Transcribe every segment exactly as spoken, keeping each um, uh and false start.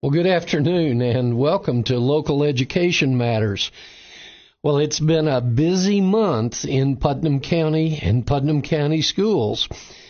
Well, good afternoon and welcome to Local Education Matters. Well, it's been a busy month in Putnam County and Putnam County schools.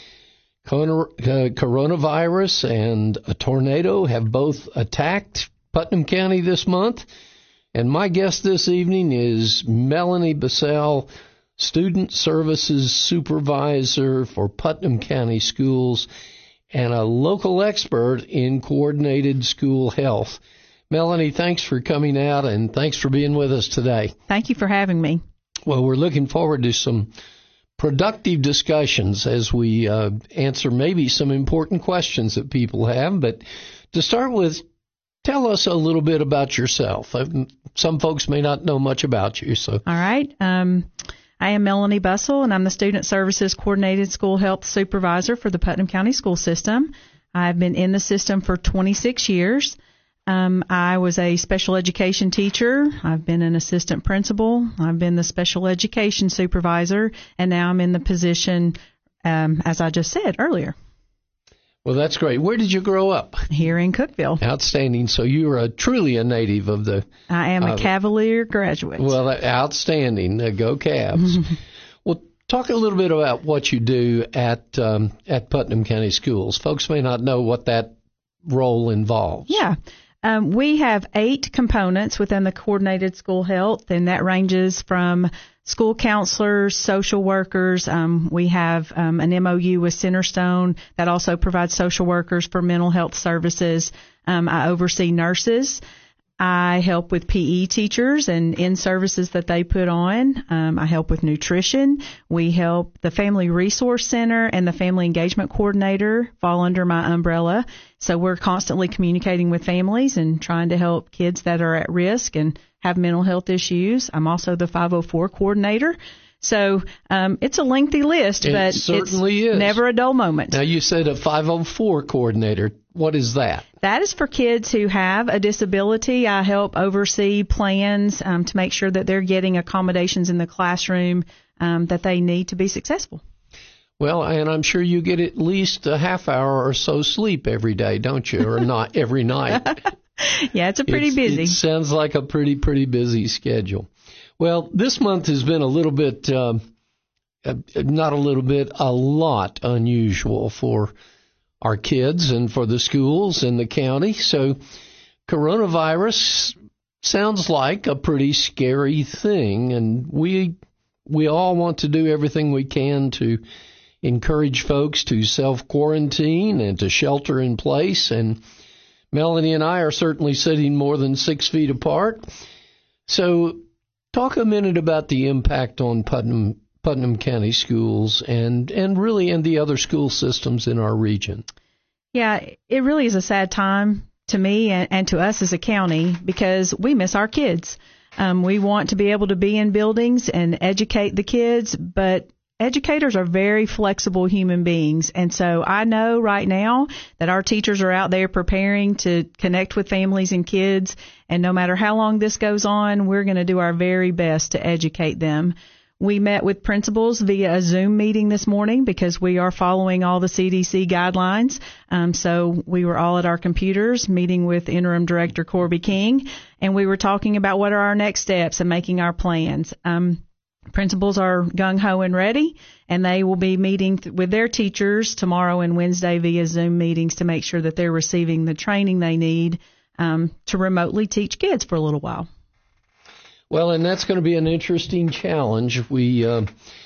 Coronavirus and a tornado have both attacked Putnam County this month. And my guest this evening is Melanie Bissell, Student Services Supervisor for Putnam County Schools and a local expert in coordinated school health. Melanie, thanks for coming out and thanks for being with us today. Thank you for having me. Well, we're looking forward to some productive discussions as we uh, answer maybe some important questions that people have. But to start with, tell us a little bit about yourself. Some folks may not know much about you. So, all right. Um, I am Melanie Bissell, and I'm the Student Services Coordinated School Health Supervisor for the Putnam County School System. I've been in the system for twenty-six years. Um, I was a special education teacher. I've been an assistant principal. I've been the special education supervisor, and now I'm in the position, um, as I just said earlier. Well, that's great. Where did you grow up? Here in Cookeville. Outstanding. So you are a, truly a native of the... I am a uh, Cavalier graduate. Well, outstanding. Uh, go Cavs. Well, talk a little bit about what you do at um, at Putnam County Schools. Folks may not know what that role involves. Yeah. Um, we have eight components within the coordinated school health, and that ranges from school counselors, social workers. Um, we have um, an M O U with Centerstone that also provides social workers for mental health services. Um, I oversee nurses. I help with P E teachers and in services that they put on. Um, I help with nutrition. We help the Family Resource Center and the Family Engagement Coordinator fall under my umbrella. So we're constantly communicating with families and trying to help kids that are at risk and have mental health issues. I'm also the five oh four coordinator. So um, it's a lengthy list, it but certainly it's is. Never a dull moment. Now, you said a five oh four coordinator. What is that? That is for kids who have a disability. I help oversee plans um, to make sure that they're getting accommodations in the classroom um, that they need to be successful. Well, and I'm sure you get at least a half hour or so sleep every day, don't you? Or not every night. Yeah, it's a pretty it's, busy. It sounds like a pretty, pretty busy schedule. Well, this month has been a little bit, um, not a little bit, a lot unusual for our kids and for the schools in the county. So coronavirus sounds like a pretty scary thing, and we we all want to do everything we can to encourage folks to self-quarantine and to shelter in place. And Melanie and I are certainly sitting more than six feet apart. So talk a minute about the impact on Putnam Putnam County schools and, and really in the other school systems in our region. Yeah, it really is a sad time to me and, and to us as a county because we miss our kids. Um, we want to be able to be in buildings and educate the kids, but educators are very flexible human beings. And so I know right now that our teachers are out there preparing to connect with families and kids. And no matter how long this goes on, we're going to do our very best to educate them. We met with principals via a Zoom meeting this morning because we are following all the C D C guidelines. Um, so we were all at our computers meeting with Interim Director Corby King, and we were talking about what are our next steps and making our plans. Um, principals are gung-ho and ready, and they will be meeting th- with their teachers tomorrow and Wednesday via Zoom meetings to make sure that they're receiving the training they need um, to remotely teach kids for a little while. Well, and that's going to be an interesting challenge. We uh,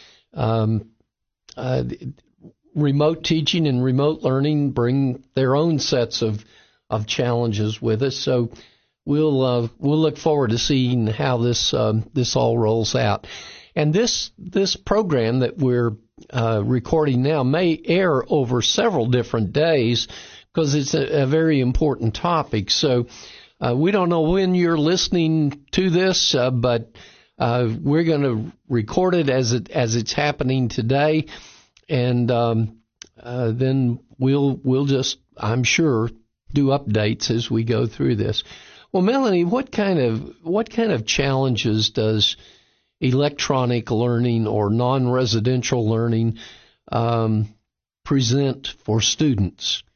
um, uh, remote teaching and remote learning bring their own sets of of challenges with us. So we'll uh, we'll look forward to seeing how this um, this all rolls out. And this this program that we're uh, recording now may air over several different days because it's a, a very important topic. So. Uh, we don't know when you're listening to this, uh, but uh, we're going to record it as it as it's happening today, and um, uh, then we'll we'll just, I'm sure, do updates as we go through this. Well, Melanie, what kind of what kind of challenges does electronic learning or non-residential learning um, present for students?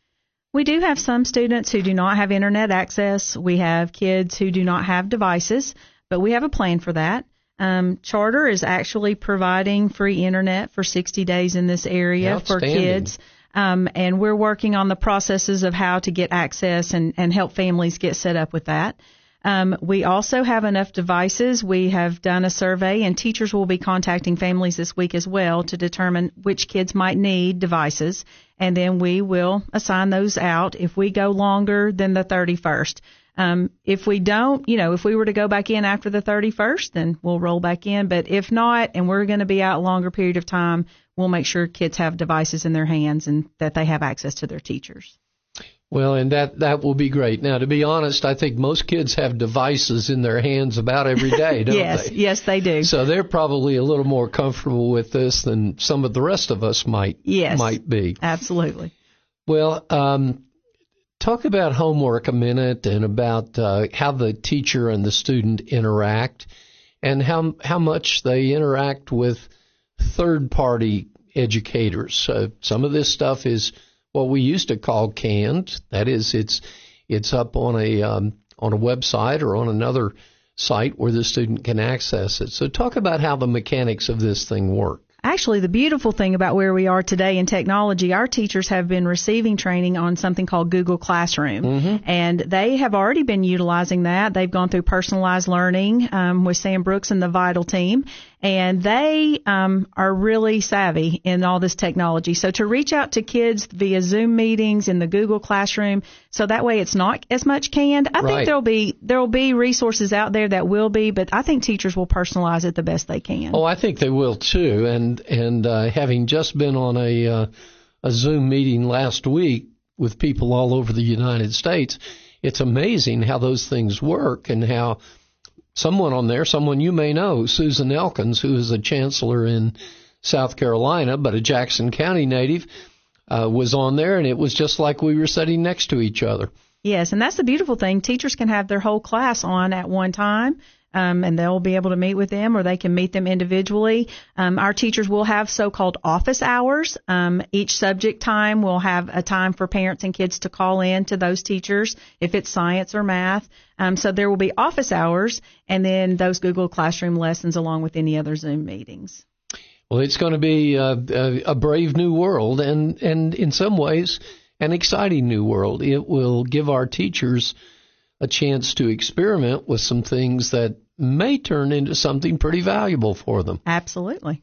We do have some students who do not have internet access. We have kids who do not have devices, but we have a plan for that. Um, Charter is actually providing free internet for sixty days in this area for kids. Um, and we're working on the processes of how to get access and, and help families get set up with that. Um, we also have enough devices. We have done a survey, and teachers will be contacting families this week as well to determine which kids might need devices, and then we will assign those out if we go longer than the thirty-first. Um, if we don't, you know, if we were to go back in after the thirty-first, then we'll roll back in. But if not, and we're going to be out a longer period of time, we'll make sure kids have devices in their hands and that they have access to their teachers. Well, and that, that will be great. Now, to be honest, I think most kids have devices in their hands about every day, don't yes, they? Yes, they do. So they're probably a little more comfortable with this than some of the rest of us might yes, might be. Absolutely. Well, um, talk about homework a minute and about uh, how the teacher and the student interact and how how much they interact with third-party educators. Uh, some of this stuff is what we used to call canned. That is, it's it's up on a um, on a website or on another site where the student can access it. So talk about how the mechanics of this thing work. Actually, the beautiful thing about where we are today in technology, our teachers have been receiving training on something called Google Classroom, mm-hmm. and they have already been utilizing that. They've gone through personalized learning um, with Sam Brooks and the Vital team, and they um, are really savvy in all this technology. So to reach out to kids via Zoom meetings in the Google Classroom, so that way it's not as much canned. I right. think there'll be there'll be resources out there that will be, but I think teachers will personalize it the best they can. Oh, I think they will too. And and uh, having just been on a uh, a Zoom meeting last week with people all over the United States, it's amazing how those things work and how someone on there, someone you may know, Susan Elkins, who is a chancellor in South Carolina, but a Jackson County native, uh, was on there, and it was just like we were sitting next to each other. Yes, and that's the beautiful thing. Teachers can have their whole class on at one time, um, and they'll be able to meet with them, or they can meet them individually. Um, our teachers will have so-called office hours. Um, each subject time will have a time for parents and kids to call in to those teachers if it's science or math. Um, so there will be office hours, and then those Google Classroom lessons along with any other Zoom meetings. Well, it's going to be a, a, a brave new world, and, and in some ways an exciting new world. It will give our teachers a chance to experiment with some things that may turn into something pretty valuable for them. Absolutely.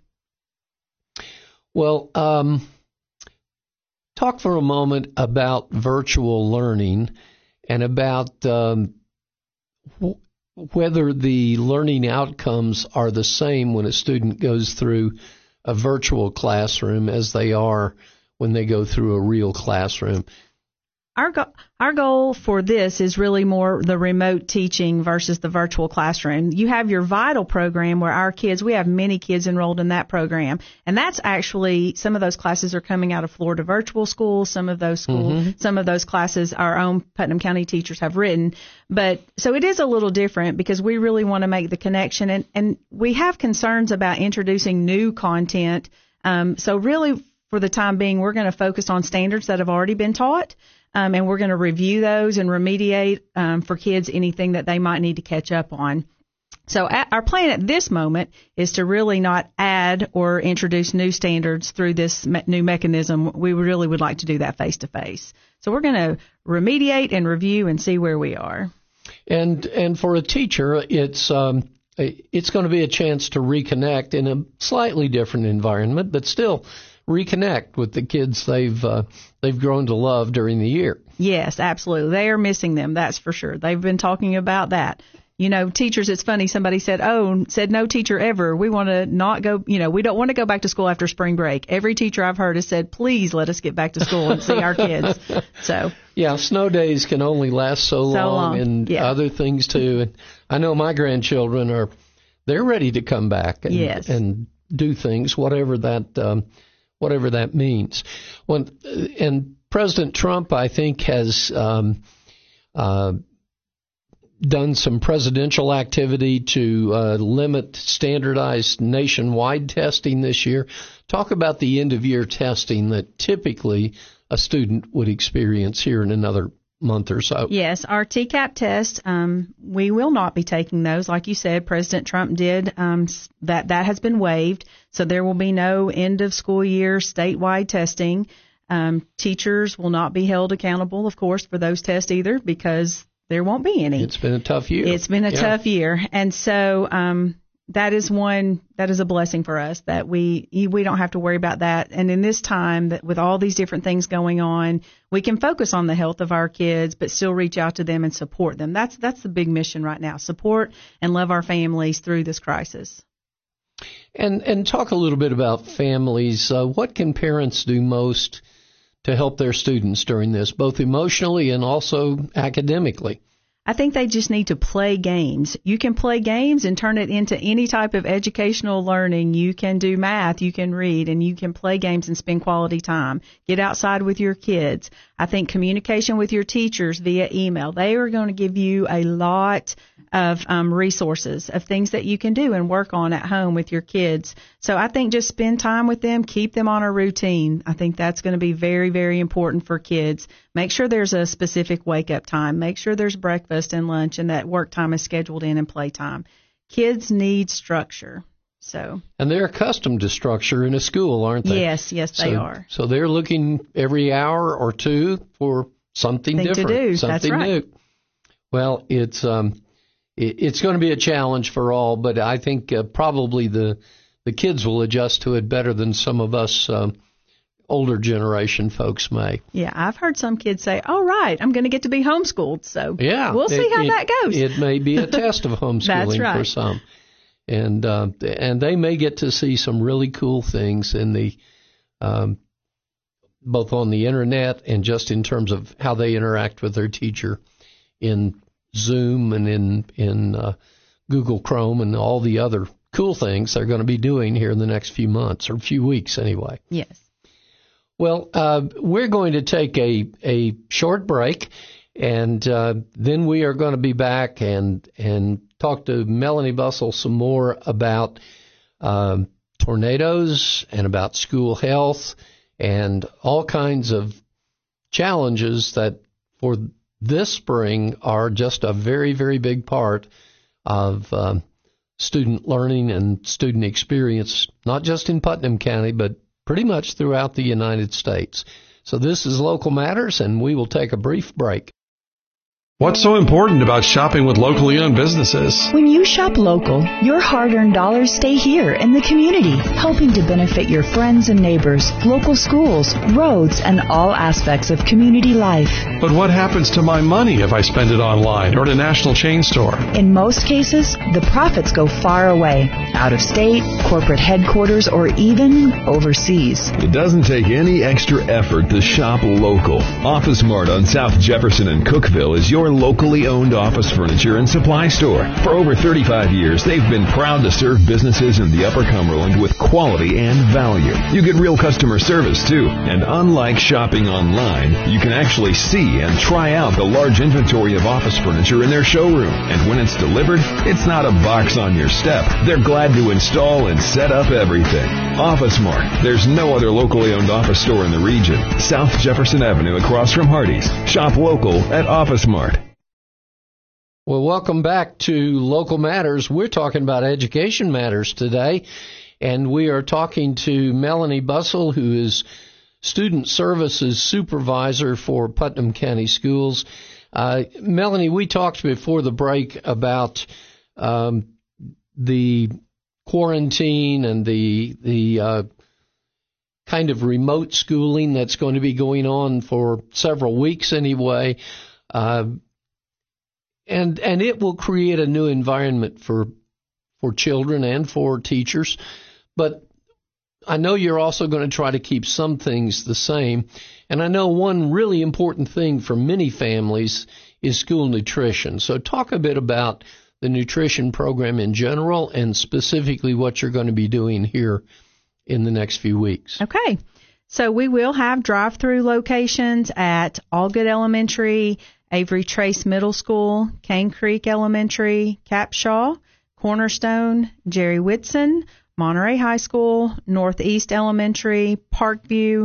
Well, um, talk for a moment about virtual learning and about um, w- whether the learning outcomes are the same when a student goes through a virtual classroom as they are when they go through a real classroom. Our go- our goal for this is really more the remote teaching versus the virtual classroom. You have your Vital program where our kids, we have many kids enrolled in that program. And that's actually, some of those classes are coming out of Florida Virtual School. Some of those schools, mm-hmm. some of those classes our own Putnam County teachers have written. But so it is a little different because we really want to make the connection. And, and we have concerns about introducing new content. Um, so really, for the time being, we're going to focus on standards that have already been taught. Um, and we're going to review those and remediate um, for kids anything that they might need to catch up on. So at, our plan at this moment is to really not add or introduce new standards through this me- new mechanism. We really would like to do that face to face. So we're going to remediate and review and see where we are. And and for a teacher, it's um, it's going to be a chance to reconnect in a slightly different environment, but still reconnect with the kids they've uh, they've grown to love during the year. Yes, absolutely. They are missing them, that's for sure. They've been talking about that. You know, teachers, it's funny, somebody said, oh, said no teacher ever. We want to not go, you know, we don't want to go back to school after spring break. Every teacher I've heard has said, please let us get back to school and see our kids. So yeah, snow days can only last so, so long, long, and yeah. other things too. And I know my grandchildren are, they're ready to come back and, yes. and do things, whatever that um, whatever that means. When, and President Trump, I think, has um, uh, done some presidential activity to uh, limit standardized nationwide testing this year. Talk about the end-of-year testing that typically a student would experience here in another month or so. Yes, our T CAP test, um, we will not be taking those. Like you said, President Trump did, um, that, that has been waived. So there will be no end of school year statewide testing. Um, teachers will not be held accountable, of course, for those tests either, because there won't be any. It's been a tough year. It's been a yeah. tough year. And so, um, that is one, that is a blessing for us that we, we don't have to worry about that. And in this time that with all these different things going on, we can focus on the health of our kids, but still reach out to them and support them. That's, that's the big mission right now. Support and love our families through this crisis. And, and talk a little bit about families. Uh, what can parents do most to help their students during this, both emotionally and also academically? I think they just need to play games. You can play games and turn it into any type of educational learning. You can do math, you can read, and you can play games and spend quality time. Get outside with your kids. I think communication with your teachers via email. They are going to give you a lot of um, resources, of things that you can do and work on at home with your kids. So I think just spend time with them, keep them on a routine. I think that's going to be very, very important for kids. Make sure there's a specific wake-up time. Make sure there's breakfast and lunch and that work time is scheduled in and playtime. Kids need structure. So. And they're accustomed to structure in a school, aren't they? Yes, yes, they so, are. So they're looking every hour or two for something Thing different, to do. something That's right. new. Well, it's um, it, it's going to be a challenge for all, but I think uh, probably the the kids will adjust to it better than some of us um, older generation folks may. Yeah, I've heard some kids say, "Oh, right, I'm going to get to be homeschooled." So yeah, we'll see it, how it, that goes. It may be a test of homeschooling That's right. for some. And uh, and they may get to see some really cool things in the um, both on the internet and just in terms of how they interact with their teacher in Zoom and in in uh, Google Chrome and all the other cool things they're going to be doing here in the next few months or few weeks anyway. Yes. Well, uh, we're going to take a a short break, and uh, then we are going to be back and and. talk to Melanie Bussell some more about um, tornadoes and about school health and all kinds of challenges that for this spring are just a very, very big part of um, student learning and student experience, not just in Putnam County, but pretty much throughout the United States. So this is Local Matters, and we will take a brief break. What's so important about shopping with locally owned businesses? When you shop local, your hard-earned dollars stay here in the community, helping to benefit your friends and neighbors, local schools, roads, and all aspects of community life. But what happens to my money if I spend it online or at a national chain store? In most cases, the profits go far away, out of state, corporate headquarters, or even overseas. It doesn't take any extra effort to shop local. Office Mart on South Jefferson and Cookville is your locally owned office furniture and supply store. For over thirty-five years, they've been proud to serve businesses in the Upper Cumberland with quality and value. You get real customer service, too. And unlike shopping online, you can actually see and try out the large inventory of office furniture in their showroom. And when it's delivered, it's not a box on your step. They're glad to install and set up everything. Office Mart. There's no other locally owned office store in the region. South Jefferson Avenue across from Hardee's. Shop local at Office Mart. Well, welcome back to Local Matters. We're talking about education matters today, and we are talking to Melanie Bussell, who is Student Services Supervisor for Putnam County Schools. Uh, Melanie, we talked before the break about um, the quarantine and the the uh, kind of remote schooling that's going to be going on for several weeks anyway. Uh, And and it will create a new environment for for children and for teachers. But I know you're also going to try to keep some things the same. And I know one really important thing for many families is school nutrition. So talk a bit about the nutrition program in general and specifically what you're going to be doing here in the next few weeks. Okay. So we will have drive-through locations at Allgood Elementary, Avery Trace Middle School, Cane Creek Elementary, Capshaw, Cornerstone, Jerry Whitson, Monterey High School, Northeast Elementary, Parkview,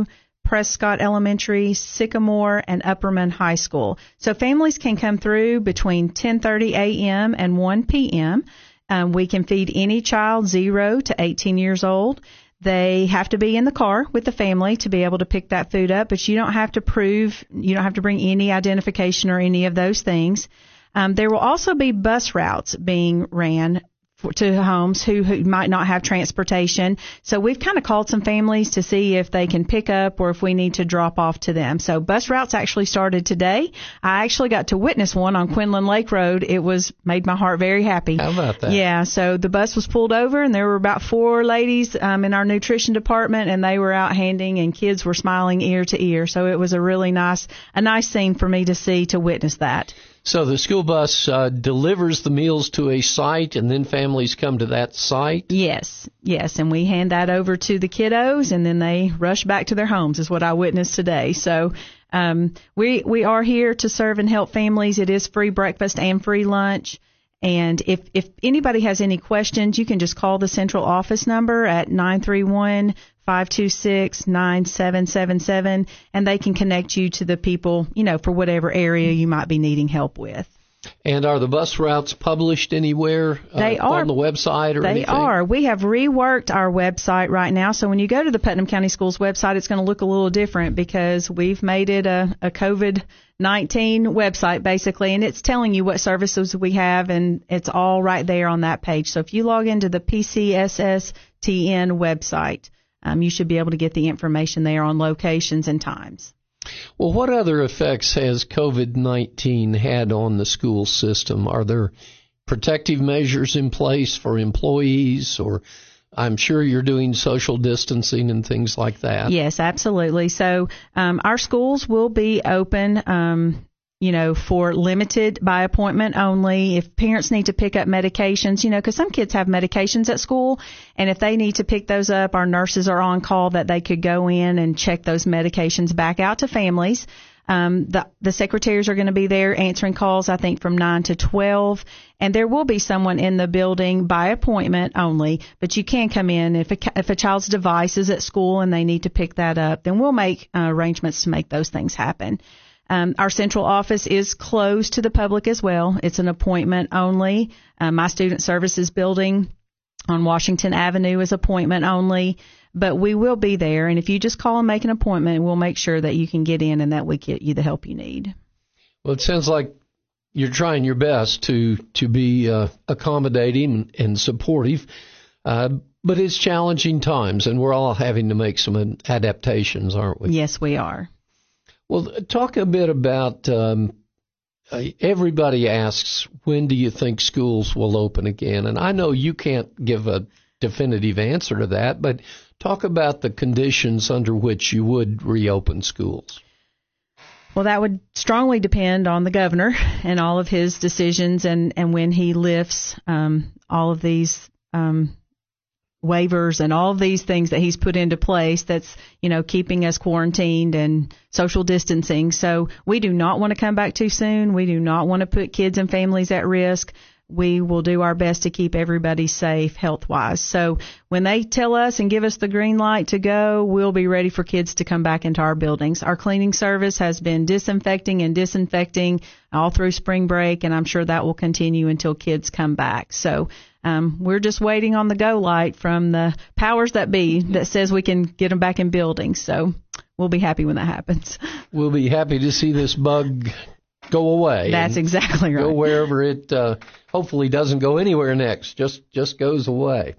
Prescott Elementary, Sycamore, and Upperman High School. So families can come through between ten thirty a.m. and one p.m. Um, we can feed any child zero to eighteen years old. They have to be in the car with the family to be able to pick that food up, but you don't have to prove, you don't have to bring any identification or any of those things. Um, there will also be bus routes being ran for, to homes who, who might not have transportation. So we've kind of called some families to see if they can pick up or if we need to drop off to them. So bus routes actually started today. I actually got to witness one on Quinlan Lake Road. It was made my heart very happy. How about that? Yeah, so the bus was pulled over and there were about four ladies um, in our nutrition department, and they were out handing, and kids were smiling ear to ear. So it was a really nice, a nice scene for me to see, to witness that. So the school bus uh, delivers the meals to a site, and then families come to that site? Yes, yes, and we hand that over to the kiddos, and then they rush back to their homes, is what I witnessed today. So um, we we are here to serve and help families. It is free breakfast and free lunch. And if, if anybody has any questions, you can just call the central office number at nine three one, five two six, nine seven seven seven, and they can connect you to the people, you know, for whatever area you might be needing help with. And are the bus routes published anywhere uh, they are, on the website or they anything? They are. We have reworked our website right now. So when you go to the Putnam County Schools website, it's going to look a little different because we've made it a, a COVID nineteen website, basically, and it's telling you what services we have, and it's all right there on that page. So if you log into the P C S S T N website, um, you should be able to get the information there on locations and times. Well, what other effects has COVID nineteen had on the school system? Are there protective measures in place for employees, or I'm sure you're doing social distancing and things like that? Yes, absolutely. So um, our schools will be open, um, you know, for limited by appointment only. If parents need to pick up medications, you know, because some kids have medications at school, and if they need to pick those up, our nurses are on call that they could go in and check those medications back out to families. Um, the, the secretaries are going to be there answering calls, I think, from nine to twelve. And there will be someone in the building by appointment only, but you can come in. If a, if a child's device is at school and they need to pick that up, then we'll make uh, arrangements to make those things happen. Um, our central office is closed to the public as well. It's an appointment only. Uh, my student services building on Washington Avenue is appointment only. But we will be there, and if you just call and make an appointment, we'll make sure that you can get in and that we get you the help you need. Well, it sounds like you're trying your best to to be uh, accommodating and supportive, uh, but it's challenging times, and we're all having to make some adaptations, aren't we? Yes, we are. Well, talk a bit about, um, uh, everybody asks, when do you think schools will open again? And I know you can't give a definitive answer to that, but talk about the conditions under which you would reopen schools. Well, that would strongly depend on the governor and all of his decisions, and, and when he lifts um, all of these um, waivers and all of these things that he's put into place that's, you know, keeping us quarantined and social distancing. So we do not want to come back too soon. We do not want to put kids and families at risk. We will do our best to keep everybody safe health-wise. So when they tell us and give us the green light to go, we'll be ready for kids to come back into our buildings. Our cleaning service has been disinfecting and disinfecting all through spring break, and I'm sure that will continue until kids come back. So um, we're just waiting on the go light from the powers that be that says we can get them back in buildings. So we'll be happy when that happens. We'll be happy to see this bug go away. That's exactly right. Go wherever it uh, hopefully doesn't go anywhere next. Just just goes away.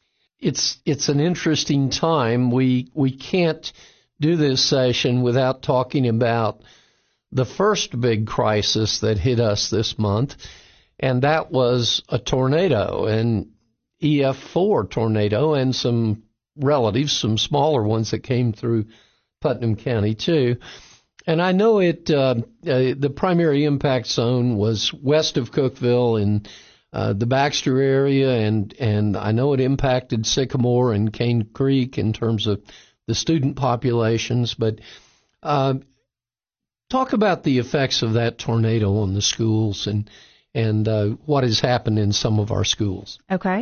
It's it's an interesting time. We we can't do this session without talking about the first big crisis that hit us this month, and that was a tornado, an E F four tornado, and some relatives, some smaller ones that came through Putnam County too. And I know it. Uh, uh, the primary impact zone was west of Cookeville in uh, the Baxter area, and and I know it impacted Sycamore and Cane Creek in terms of the student populations. But uh, talk about the effects of that tornado on the schools and and uh, what has happened in some of our schools. Okay.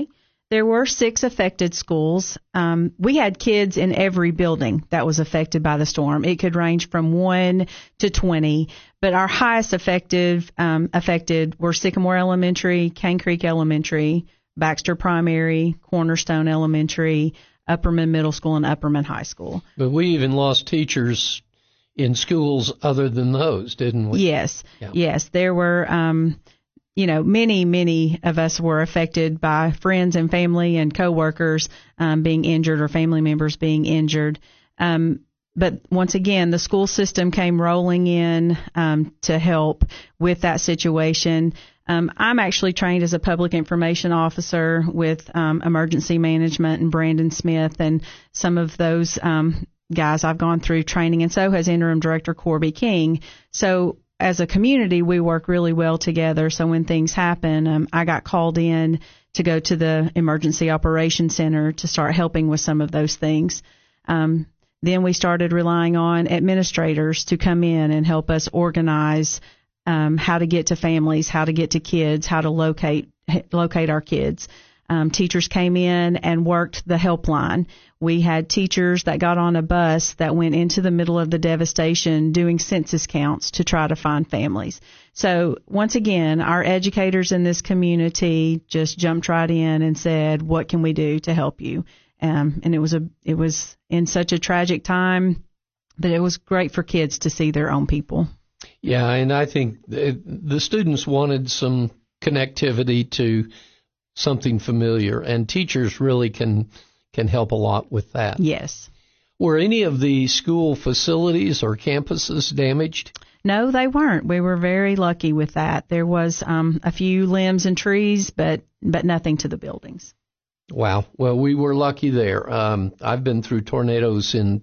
There were six affected schools. Um, we had kids in every building that was affected by the storm. It could range from one to twenty, but our highest affected um, affected were Sycamore Elementary, Cane Creek Elementary, Baxter Primary, Cornerstone Elementary, Upperman Middle School, and Upperman High School. But we even lost teachers in schools other than those, didn't we? Yes, yeah. yes. There were, um, you know, many, many of us were affected by friends and family and coworkers um, being injured or family members being injured. Um, but once again, the school system came rolling in um, to help with that situation. Um, I'm actually trained as a public information officer with um, emergency management and Brandon Smith, and some of those um, guys I've gone through training, and so has Interim Director Corby King. So as a community, we work really well together. So when things happen, um, I got called in to go to the Emergency Operations Center to start helping with some of those things. Um, then we started relying on administrators to come in and help us organize Um, how to get to families, how to get to kids, how to locate locate our kids. Um, teachers came in and worked the helpline. We had teachers that got on a bus that went into the middle of the devastation doing census counts to try to find families. So once again, our educators in this community just jumped right in and said, "What can we do to help you?" Um, and it was a it was in such a tragic time that it was great for kids to see their own people. Yeah, and I think the students wanted some connectivity to something familiar, and teachers really can can help a lot with that. Yes. Were any of the school facilities or campuses damaged? No, they weren't. We were very lucky with that. There was um, a few limbs and trees, but but nothing to the buildings. Wow. Well, we were lucky there. Um, I've been through tornadoes in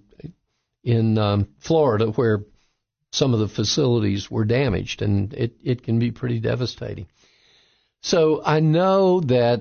in um, Florida where some of the facilities were damaged, and it, it can be pretty devastating. So I know that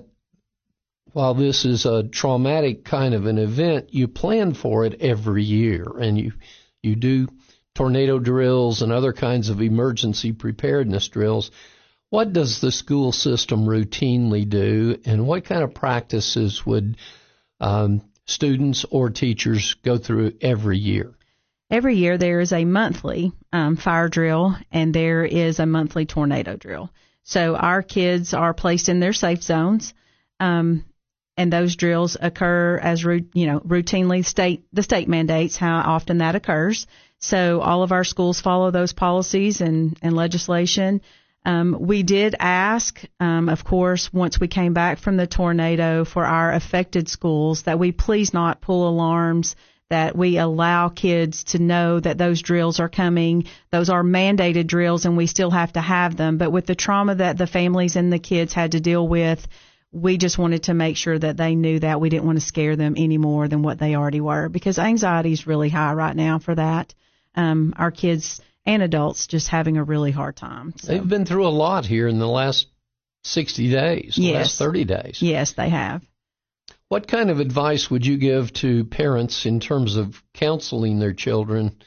while this is a traumatic kind of an event, you plan for it every year, and you you do tornado drills and other kinds of emergency preparedness drills. What does the school system routinely do, and what kind of practices would um, students or teachers go through every year? Every year there is a monthly um, fire drill, and there is a monthly tornado drill. So our kids are placed in their safe zones, um, and those drills occur as you know routinely. State the state mandates how often that occurs. So all of our schools follow those policies and, and legislation. Um, we did ask, um, of course, once we came back from the tornado, for our affected schools that we please not pull alarms, that we allow kids to know that those drills are coming. Those are mandated drills, and we still have to have them. But with the trauma that the families and the kids had to deal with, we just wanted to make sure that they knew that. We didn't want to scare them any more than what they already were, because anxiety is really high right now for that. Um, our kids and adults just having a really hard time. So. They've been through a lot here in the last sixty days, the yes. last thirty days. Yes, they have. What kind of advice would you give to parents in terms of counseling their children,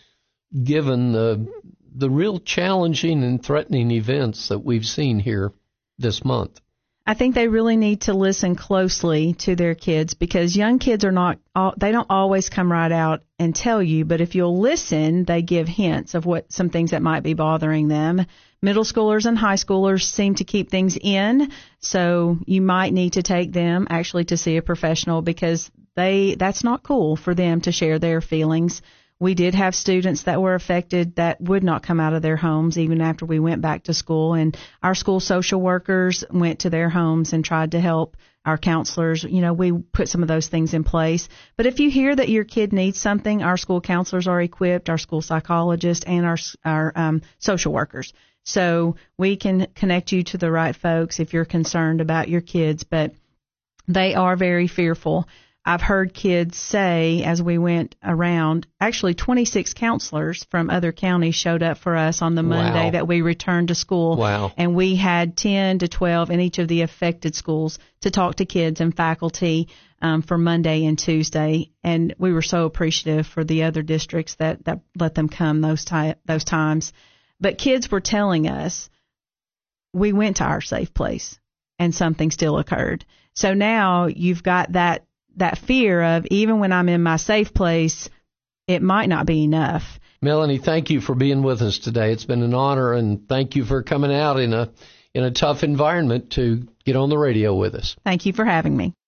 given the the real challenging and threatening events that we've seen here this month? I think they really need to listen closely to their kids, because young kids are not, they don't always come right out and tell you, but if you'll listen, they give hints of what some things that might be bothering them. Middle schoolers and high schoolers seem to keep things in, so you might need to take them actually to see a professional, because they that's not cool for them to share their feelings. We did have students that were affected that would not come out of their homes even after we went back to school, and our school social workers went to their homes and tried to help. Our counselors, you know, we put some of those things in place. But if you hear that your kid needs something, our school counselors are equipped, our school psychologists, and our our um, social workers. So we can connect you to the right folks if you're concerned about your kids, but they are very fearful. I've heard kids say, as we went around, actually twenty-six counselors from other counties showed up for us on the Monday Wow. that we returned to school. Wow. And we had ten to twelve in each of the affected schools to talk to kids and faculty um, for Monday and Tuesday. And we were so appreciative for the other districts that, that let them come those, ty- those times. But kids were telling us, we went to our safe place. and something still occurred. So now you've got that, that fear of, even when I'm in my safe place, it might not be enough. Melanie, thank you for being with us today. It's been an honor, and thank you for coming out in a in a tough environment to get on the radio with us. Thank you for having me.